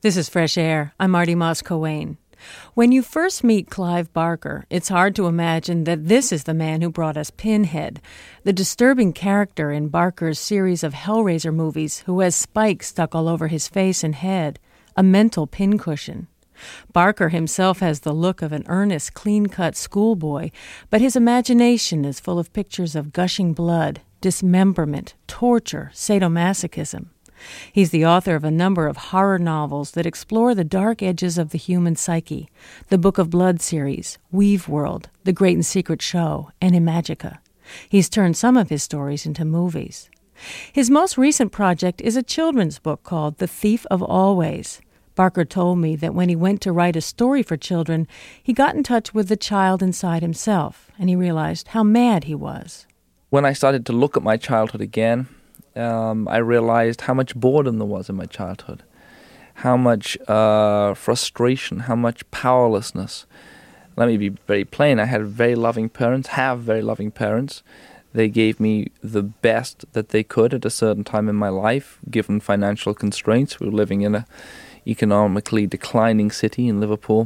This is Fresh Air. I'm Marty Moss-Coane. When you first meet Clive Barker, it's hard to imagine that this is the man who brought us Pinhead, the disturbing character in Barker's series of Hellraiser movies who has spikes stuck all over his face and head, a mental pincushion. Barker himself has the look of an earnest, clean-cut schoolboy, but his imagination is full of pictures of gushing blood, dismemberment, torture, sadomasochism. He's the author of a number of horror novels that explore the dark edges of the human psyche, the Book of Blood series, Weave World, The Great and Secret Show, and Imagica. He's turned some of his stories into movies. His most recent project is a children's book called The Thief of Always. Barker told me that when he went to write a story for children, he got in touch with the child inside himself, and he realized how mad he was. When I started to look at my childhood again, I realized how much boredom there was in my childhood, how much frustration, how much powerlessness. Let me be very plain. I had very loving parents, have very loving parents. They gave me the best that they could at a certain time in my life, given financial constraints. We were living in an economically declining city in Liverpool.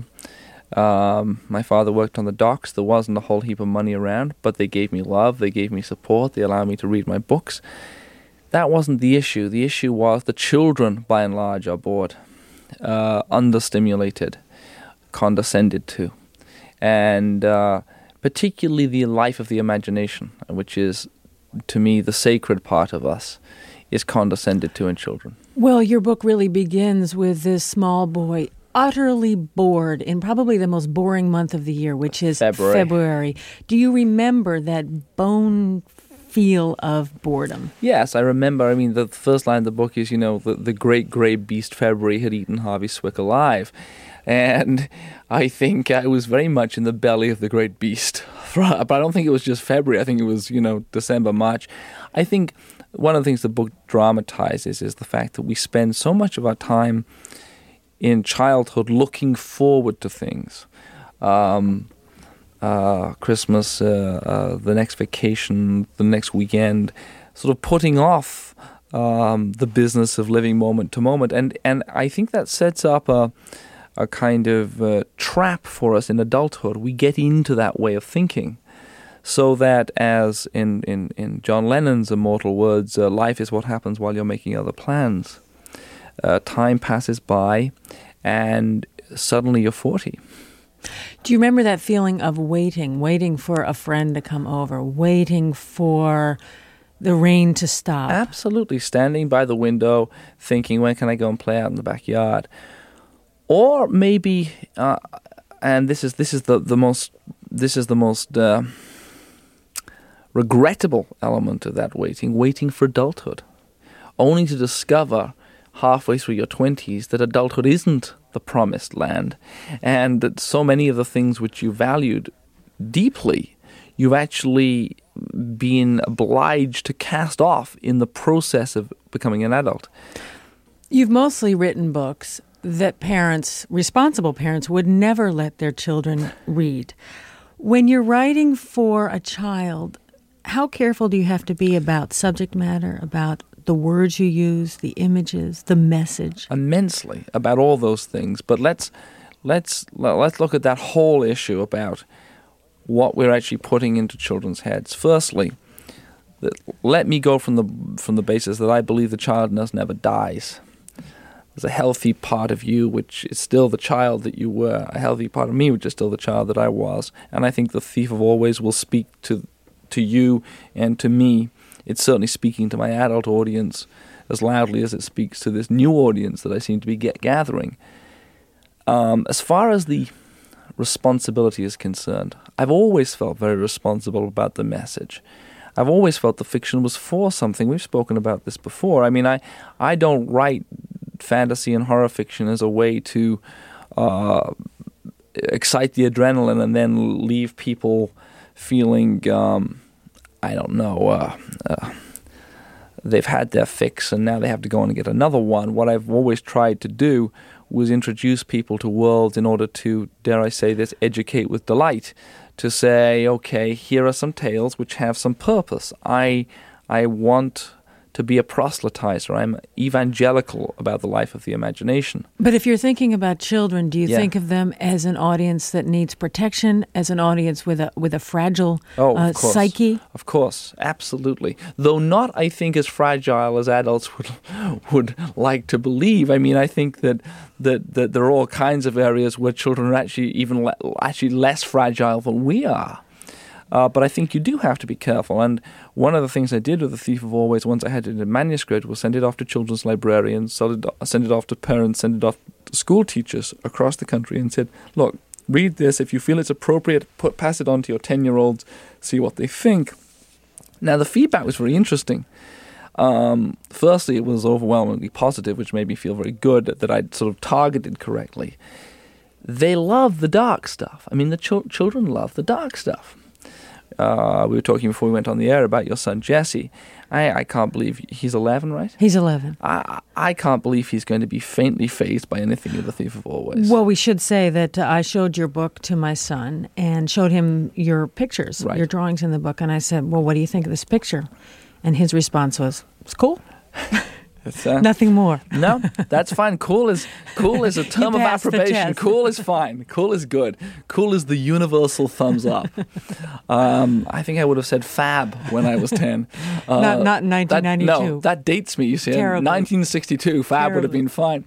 My father worked on the docks. There wasn't a whole heap of money around, but they gave me love, they gave me support, they allowed me to read my books. That wasn't the issue. The issue was the children, by and large, are bored, understimulated, condescended to, and particularly the life of the imagination, which is, to me, the sacred part of us, is condescended to in children. Well, your book really begins with this small boy utterly bored in probably the most boring month of the year, which is February. Do you remember that bone feel of boredom? Yes, I remember. I mean, the first line of the book is, the great grey beast February had eaten Harvey Swick alive. And I think I was very much in the belly of the great beast. But I don't think it was just February. I think it was, December, March. I think one of the things the book dramatizes is the fact that we spend so much of our time in childhood looking forward to things. Christmas, the next vacation, the next weekend, sort of putting off the business of living moment to moment. And I think that sets up a kind of trap for us in adulthood. We get into that way of thinking. So that, as in John Lennon's immortal words, life is what happens while you're making other plans. Time passes by, and suddenly you're 40. Do you remember that feeling of waiting for a friend to come over, waiting for the rain to stop? Absolutely. Standing by the window, thinking, when can I go and play out in the backyard? Or maybe, and this is the most regrettable element of that waiting for adulthood, only to discover halfway through your 20s that adulthood isn't the promised land, and that so many of the things which you valued deeply, you've actually been obliged to cast off in the process of becoming an adult. You've mostly written books that responsible parents, would never let their children read. When you're writing for a child, how careful do you have to be about subject matter, about the words you use, the images, the message? Immensely, about all those things. But let's look at that whole issue about what we're actually putting into children's heads. Firstly, let me go from the basis that I believe the child in us never dies. There's a healthy part of you which is still the child that you were, a healthy part of me which is still the child that I was. And I think The Thief of Always will speak to you and to me. It's certainly speaking to my adult audience as loudly as it speaks to this new audience that I seem to be gathering. As far as the responsibility is concerned, I've always felt very responsible about the message. I've always felt the fiction was for something. We've spoken about this before. I mean, I don't write fantasy and horror fiction as a way to excite the adrenaline and then leave people feeling, they've had their fix and now they have to go on and get another one. What I've always tried to do was introduce people to worlds in order to, dare I say this, educate with delight. To say, okay, here are some tales which have some purpose. I want to be a proselytizer. I'm evangelical about the life of the imagination. But if you're thinking about children, do you Yeah. think of them as an audience that needs protection, as an audience with a fragile Of course. psyche? Of course, absolutely. Though not, I think, as fragile as adults would like to believe. I mean, I think that there are all kinds of areas where children are actually less fragile than we are. But I think you do have to be careful. And one of the things I did with The Thief of Always, once I had it in manuscript, was send it off to children's librarians, send it off to parents, send it off to school teachers across the country, and said, look, read this. If you feel it's appropriate, pass it on to your 10-year-olds, see what they think. Now, the feedback was very interesting. Firstly, it was overwhelmingly positive, which made me feel very good that I'd sort of targeted correctly. They love the dark stuff. I mean, the children love the dark stuff. We were talking before we went on the air about your son, Jesse. I can't believe he's 11, right? He's 11. I can't believe he's going to be faintly fazed by anything in The Thief of Always. Well, we should say that I showed your book to my son and showed him your pictures, Right. your drawings in the book. And I said, well, what do you think of this picture? And his response was, it's cool. It's, Nothing more. No, that's fine. Cool is a term of passed the approbation. test. Cool is fine. Cool is good. Cool is the universal thumbs up. I think I would have said fab when I was 10. Not in 1992. That dates me, you see. Terribly. 1962, fab would have Terribly. been fine.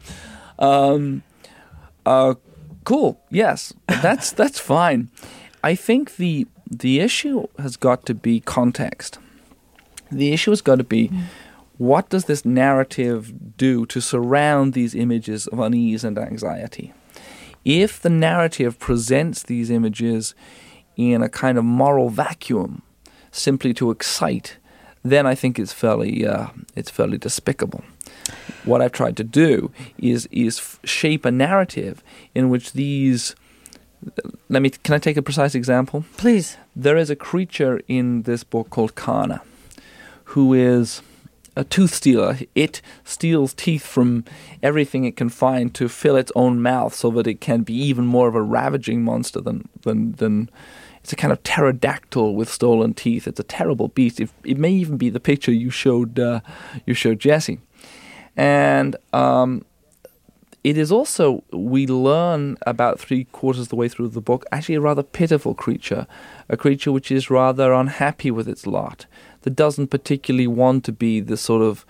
Cool, yes. That's fine. I think the issue has got to be context. The issue has got to be, what does this narrative do to surround these images of unease and anxiety? If the narrative presents these images in a kind of moral vacuum, simply to excite, then I think it's fairly despicable. What I've tried to do is shape a narrative in which these. Can I take a precise example? Please. There is a creature in this book called Kana, who is a tooth stealer. It steals teeth from everything it can find to fill its own mouth so that it can be even more of a ravaging monster than it's a kind of pterodactyl with stolen teeth. It's a terrible beast. It may even be the picture you showed Jesse. And it is also, we learn about 3/4 of the way through the book, actually a rather pitiful creature, a creature which is rather unhappy with its lot, that doesn't particularly want to be the sort of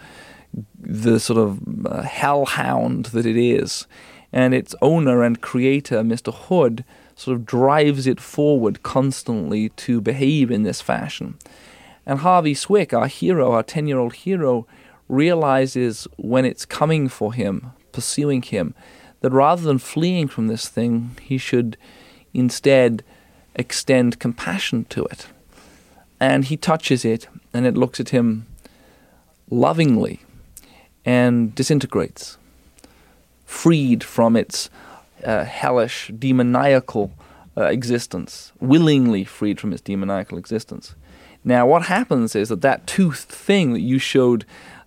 hellhound that it is. And its owner and creator, Mr. Hood, sort of drives it forward constantly to behave in this fashion. And Harvey Swick, our hero, our 10-year-old hero, realizes when it's coming for him, pursuing him, that rather than fleeing from this thing, he should instead extend compassion to it. And he touches it, and it looks at him lovingly and disintegrates, freed from its hellish, demoniacal existence, willingly freed from its demoniacal existence. Now, what happens is that tooth thing that you showed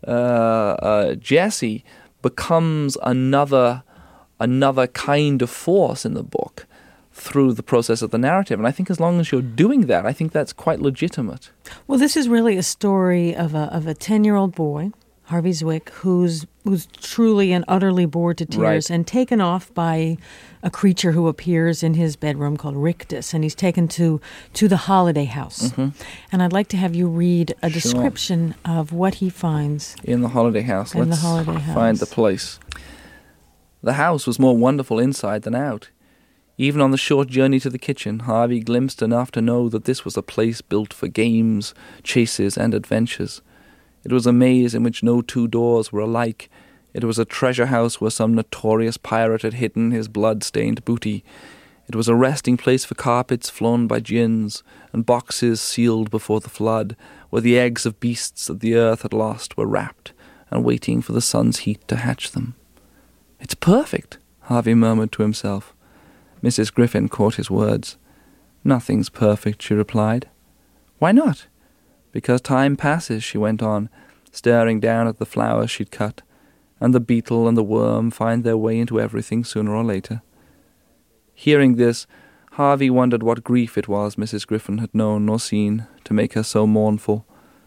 Jesse becomes another kind of force in the book through the process of the narrative. And I think as long as you're doing that, I think that's quite legitimate. Well, this is really a story of a 10-year-old boy, Harvey Swick, who's truly and utterly bored to tears, Right. and taken off by a creature who appears in his bedroom called Rictus, and he's taken to the holiday house. Mm-hmm. And I'd like to have you read a Sure. description of what he finds. In the holiday house. In the Let's holiday house. find the place. The house was more wonderful inside than out. Even on the short journey to the kitchen, Harvey glimpsed enough to know that this was a place built for games, chases, and adventures. It was a maze in which no two doors were alike. It was a treasure house where some notorious pirate had hidden his blood-stained booty. It was a resting place for carpets flown by jinns, and boxes sealed before the flood, where the eggs of beasts that the earth had lost were wrapped and waiting for the sun's heat to hatch them. "It's perfect," Harvey murmured to himself. Mrs. Griffin caught his words. "Nothing's perfect," she replied. "Why not?" "Because time passes," she went on, staring down at the flowers she'd cut, "and the beetle and the worm find their way into everything sooner or later." Hearing this, Harvey wondered what grief it was Mrs. Griffin had known or seen to make her so mournful.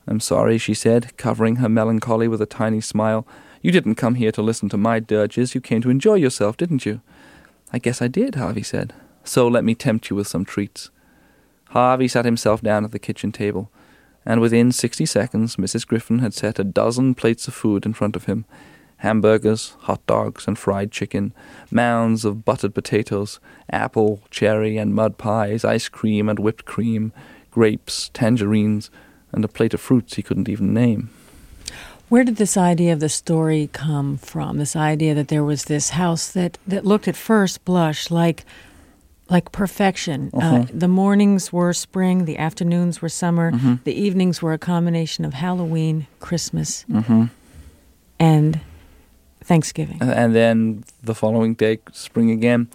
"I'm sorry," she said, covering her melancholy with a tiny smile. "You didn't come here to listen to my dirges. You came to enjoy yourself, didn't you?" "I guess I did," Harvey said. "So let me tempt you with some treats." Harvey sat himself down at the kitchen table, and within 60 seconds Mrs. Griffin had set a dozen plates of food in front of him. Hamburgers, hot dogs, and fried chicken, mounds of buttered potatoes, apple, cherry, and mud pies, ice cream and whipped cream, grapes, tangerines, and a plate of fruits he couldn't even name. Where did this idea of the story come from? This idea that there was this house that looked at first blush like perfection. The mornings were spring, the afternoons were summer, the evenings were a combination of Halloween, Christmas, and Thanksgiving. And then the following day, spring again.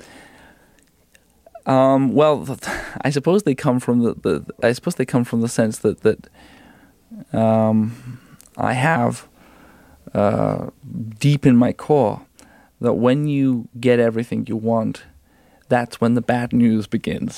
I suppose they come from the sense that I have deep in my core that when you get everything you want, that's when the bad news begins.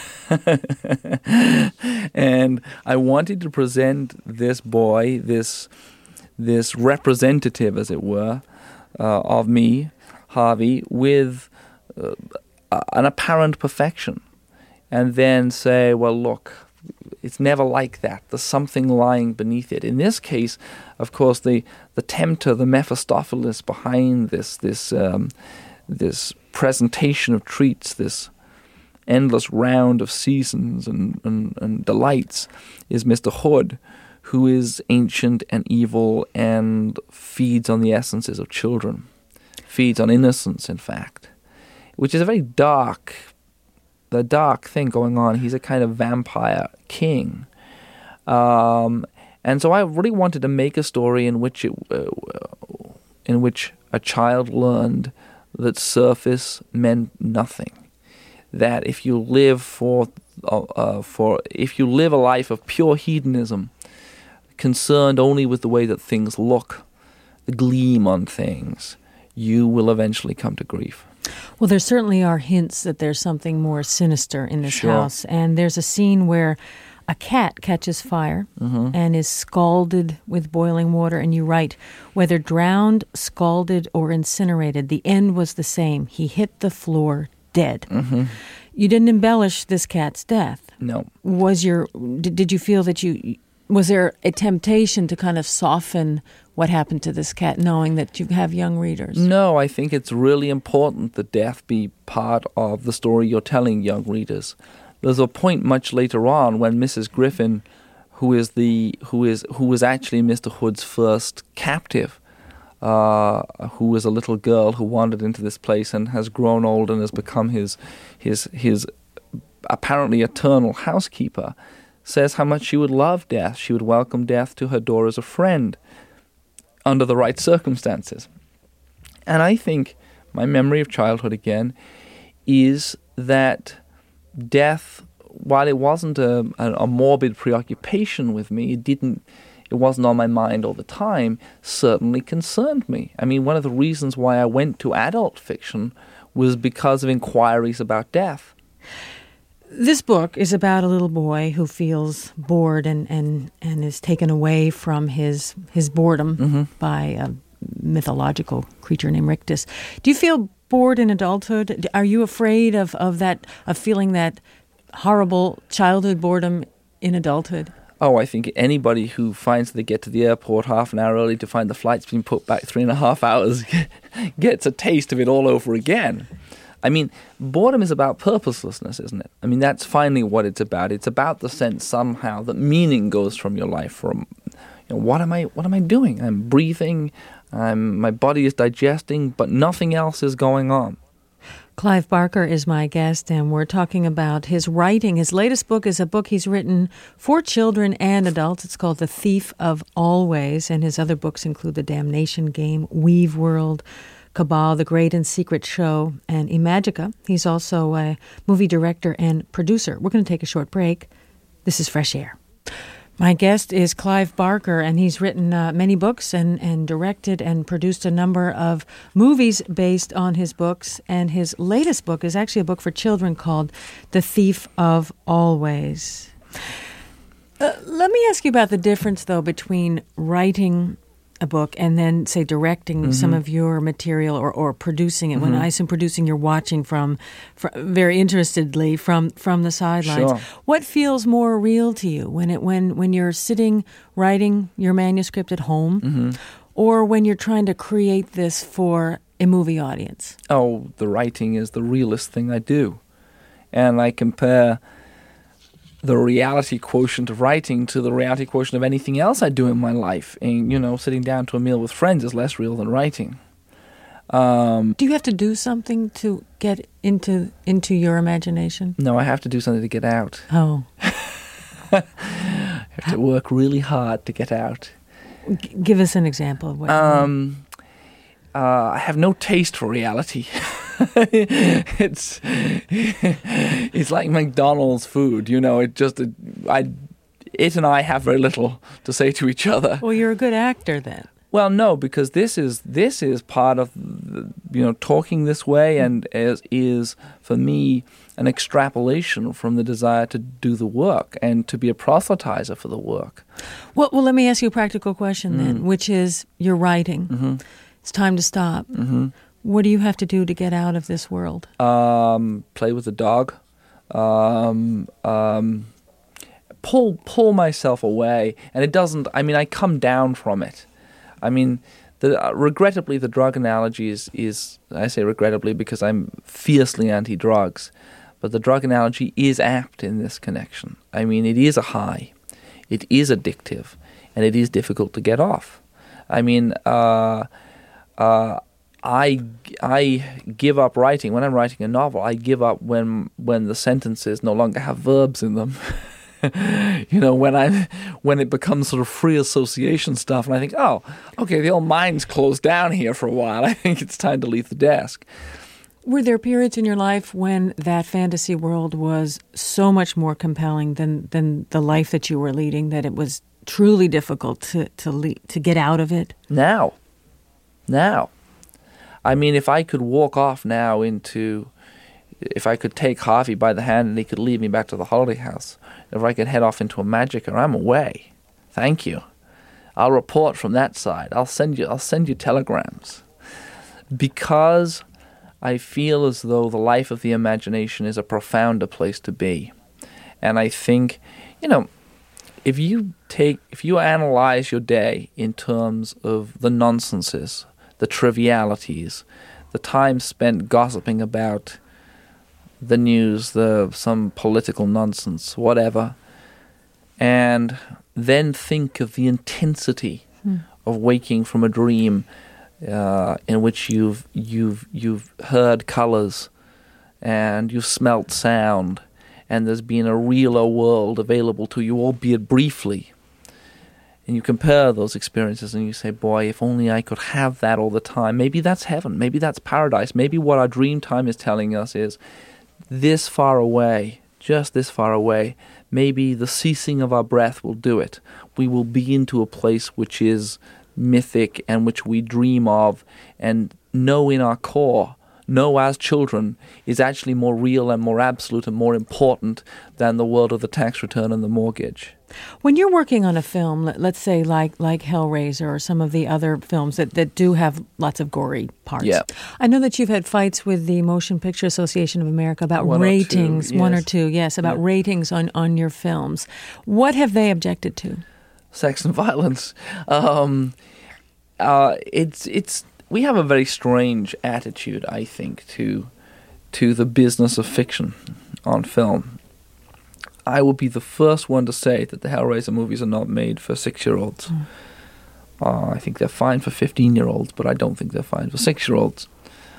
And I wanted to present this boy, this representative, as it were, of me, Harvey, with an apparent perfection, and then say, well, look, it's never like that. There's something lying beneath it. In this case, of course, the tempter, the Mephistopheles behind this presentation of treats, this endless round of seasons and delights, is Mr. Hood, who is ancient and evil and feeds on the essences of children, feeds on innocence, in fact, which is a very dark thing going on. He's a kind of vampire king. And so I really wanted to make a story in which a child learned that surface meant nothing. That if you live if you live a life of pure hedonism, concerned only with the way that things look, the gleam on things, you will eventually come to grief. Well, there certainly are hints that there's something more sinister in this house. And there's a scene where a cat catches fire and is scalded with boiling water. And you write, whether drowned, scalded, or incinerated, the end was the same. He hit the floor dead. You didn't embellish this cat's death. No. Did you feel that was there a temptation to kind of soften what happened to this cat, knowing that you have young readers? No, I think it's really important that death be part of the story you're telling young readers. There's a point much later on when Mrs. Griffin, who was actually Mr. Hood's first captive, who was a little girl who wandered into this place and has grown old and has become his apparently eternal housekeeper, says how much she would love death. She would welcome death to her door as a friend under the right circumstances. And I think my memory of childhood again is that death, while it wasn't a morbid preoccupation with me, it wasn't on my mind all the time, certainly concerned me. I mean, one of the reasons why I went to adult fiction was because of inquiries about death. This book is about a little boy who feels bored and is taken away from his boredom by a mythological creature named Rictus. Do you feel bored in adulthood? Are you afraid of feeling that horrible childhood boredom in adulthood? Oh, I think anybody who finds they get to the airport half an hour early to find the flight's been put back 3.5 hours gets a taste of it all over again. I mean, boredom is about purposelessness, isn't it? I mean, that's finally what it's about. It's about the sense somehow that meaning goes from your life. From, what am I doing? I'm breathing. My body is digesting, but nothing else is going on. Clive Barker is my guest, and we're talking about his writing. His latest book is a book he's written for children and adults. It's called The Thief of Always, and his other books include The Damnation Game, Weave World, Cabal, The Great and Secret Show, and Imagica. He's also a movie director and producer. We're going to take a short break. This is Fresh Air. My guest is Clive Barker, and he's written many books and directed and produced a number of movies based on his books. And his latest book is actually a book for children called The Thief of Always. Let me ask you about the difference, though, between writing a book and then, say, directing some of your material or producing it. When I assume producing, you're watching from very interestedly from the sidelines. Sure. What feels more real to you when you're sitting writing your manuscript at home, or when you're trying to create this for a movie audience? Oh, the writing is the realest thing I do, and I compare the reality quotient of writing to the reality quotient of anything else I do in my life. And, sitting down to a meal with friends is less real than writing. Do you have to do something to get into your imagination? No, I have to do something to get out. Oh. I have to work really hard to get out. Give us an example of what you mean. I have no taste for reality. It's like McDonald's food, it and I have very little to say to each other. Well, you're a good actor then. Well, no, because this is part of talking this way, and is for me an extrapolation from the desire to do the work and to be a proselytizer for the work. Well, let me ask you a practical question then, which is you're writing. It's time to stop. What do you have to do to get out of this world? Play with the dog. Pull myself away, and it doesn't. I mean, I come down from it. I mean, regrettably, the drug analogy is. I say regrettably because I'm fiercely anti-drugs, but the drug analogy is apt in this connection. I mean, it is a high, it is addictive, and it is difficult to get off. I mean, I give up writing when I'm writing a novel. I give up when the sentences no longer have verbs in them. When it becomes sort of free association stuff, and I think, oh, okay, the old mind's closed down here for a while. I think it's time to leave the desk. Were there periods in your life when that fantasy world was so much more compelling than the life that you were leading that it was truly difficult to get out of it? Now. I mean, if I could walk off now if I could take Harvey by the hand and he could lead me back to the holiday house, if I could head off into a Magica, I'm away. Thank you. I'll report from that side. I'll send you telegrams. Because I feel as though the life of the imagination is a profounder place to be. And I think, if you analyze your day in terms of the nonsenses, the trivialities, the time spent gossiping about the news, some political nonsense, whatever, and then think of the intensity of waking from a dream in which you've heard colors and you've smelt sound, and there's been a realer world available to you, albeit briefly. And you compare those experiences and you say, boy, if only I could have that all the time. Maybe that's heaven. Maybe that's paradise. Maybe what our dream time is telling us is this far away, just this far away. Maybe the ceasing of our breath will do it. We will be into a place which is mythic and which we dream of and know in our core, know as children, is actually more real and more absolute and more important than the world of the tax return and the mortgage. When you're working on a film, let's say like Hellraiser or some of the other films that do have lots of gory parts. Yeah. I know that you've had fights with the Motion Picture Association of America about ratings, one or two, about ratings on your films. What have they objected to? Sex and violence. We have a very strange attitude, I think, to the business of fiction on film. I would be the first one to say that the Hellraiser movies are not made for 6-year-olds. I think they're fine for 15-year-olds, but I don't think they're fine for 6-year-olds.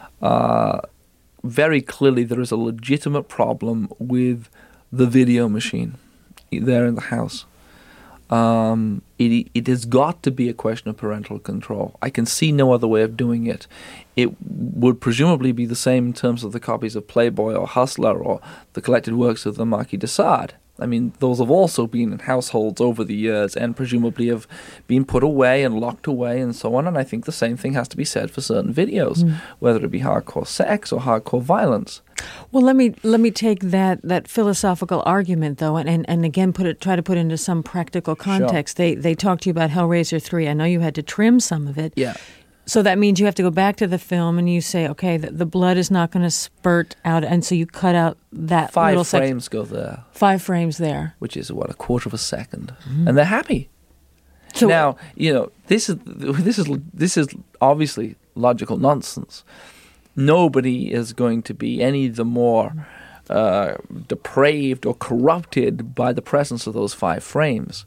Very clearly, there is a legitimate problem with the video machine there in the house. It has got to be a question of parental control. I can see no other way of doing it. It would presumably be the same in terms of the copies of Playboy or Hustler or the collected works of the Marquis de Sade. I mean, those have also been in households over the years and presumably have been put away and locked away and so on. And I think the same thing has to be said for certain videos, whether it be hardcore sex or hardcore violence. Well, let me take that philosophical argument though, and again try to put it into some practical context. Sure. They talked to you about Hellraiser 3. I know you had to trim some of it. Yeah. So that means you have to go back to the film and you say, okay, the blood is not going to spurt out, and so you cut out that 5 little frames go there. 5 frames there. Which is, a quarter of a second. And they're happy. So, now, this is obviously logical nonsense. Nobody is going to be any the more depraved or corrupted by the presence of those 5 frames.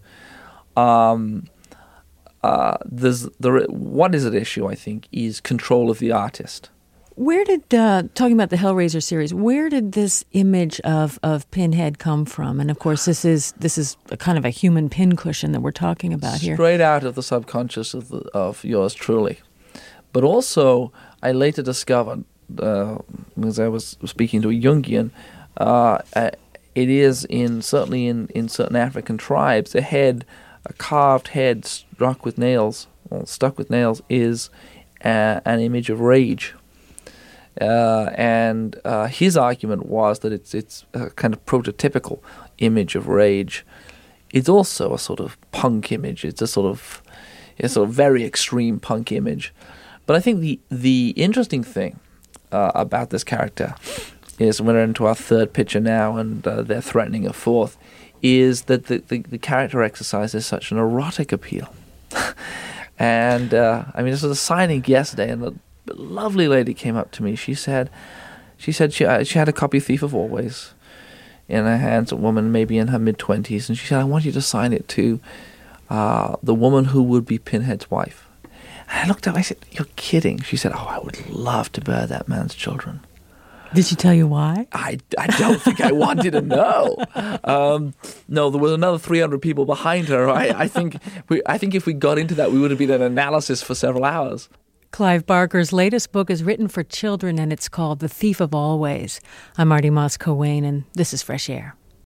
What is at issue, I think, is control of the artist. Where did, talking about the Hellraiser series, where did this image of Pinhead come from? And of course, this is a kind of a human pincushion that we're talking about here. Straight out of the subconscious of yours truly. But also, I later discovered, as I was speaking to a Jungian, it is certainly in certain African tribes, a carved head stuck with nails is an image of rage. And his argument was that it's a kind of prototypical image of rage. It's also a sort of punk image. It's a sort of very extreme punk image. But I think the interesting thing about this character is, we're into our third picture now, and they're threatening a fourth, is that the character exercises such an erotic appeal. And this was a signing yesterday, and a lovely lady came up to me. She said she had a copy of Thief of Always in her hands, a woman maybe in her mid-20s, and she said, I want you to sign it to the woman who would be Pinhead's wife. And I looked up, I said, you're kidding. She said, I would love to bear that man's children. Did she tell you why? I don't think I wanted to know. No, there was another 300 people behind her. I think if we got into that, we would have been an analysis for several hours. Clive Barker's latest book is written for children, and it's called The Thief of Always. I'm Marty Moss Cowain, and this is Fresh Air.